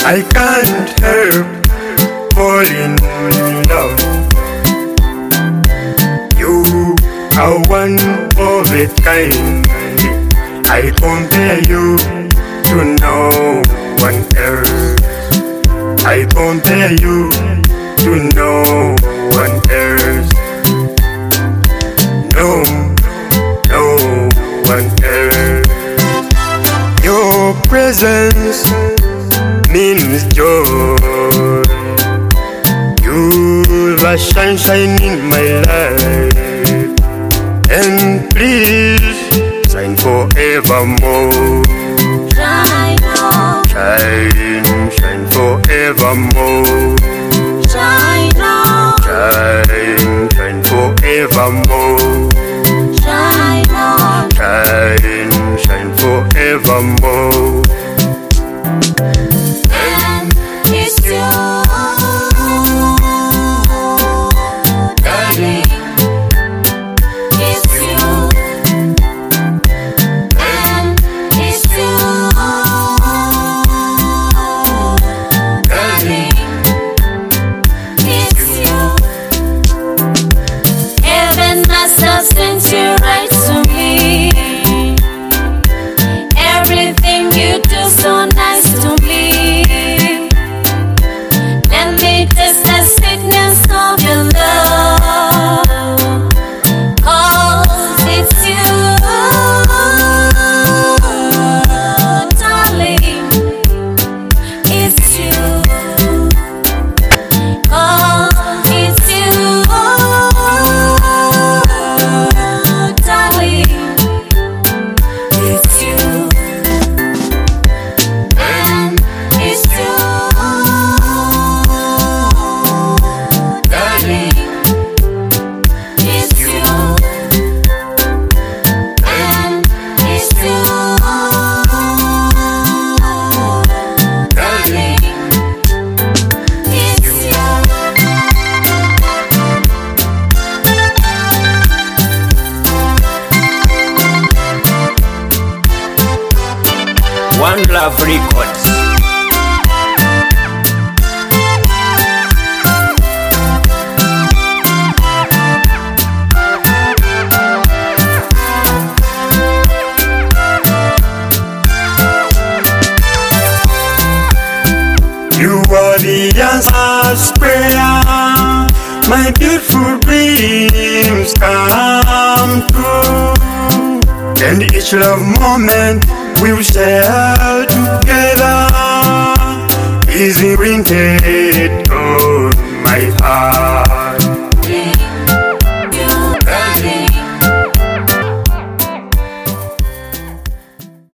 I can't help falling in love. You are one of a kind. I compare you to no one else. I compare you to no one else. No one else. Your presence means joy. You're the sunshine in my life, and please shine forevermore. Shine on, shine forevermore. shine on, Shine forevermore. shine on, Shine forevermore. and it's you, darling. It's you, and it's you, darling. It's you. Heaven must have sent you right to me. Everything you do so nice to me. Let me taste the sweetness of your love. 'Cause it's you, darling. It's you. 'Cause it's you, darling. It's you, and it's you, darling. It's you, and it's you, darling. It's you. One Love Records. You are the answered prayer. My beautiful dreams come true, and each love moment we'll share together is imprinted on my heart.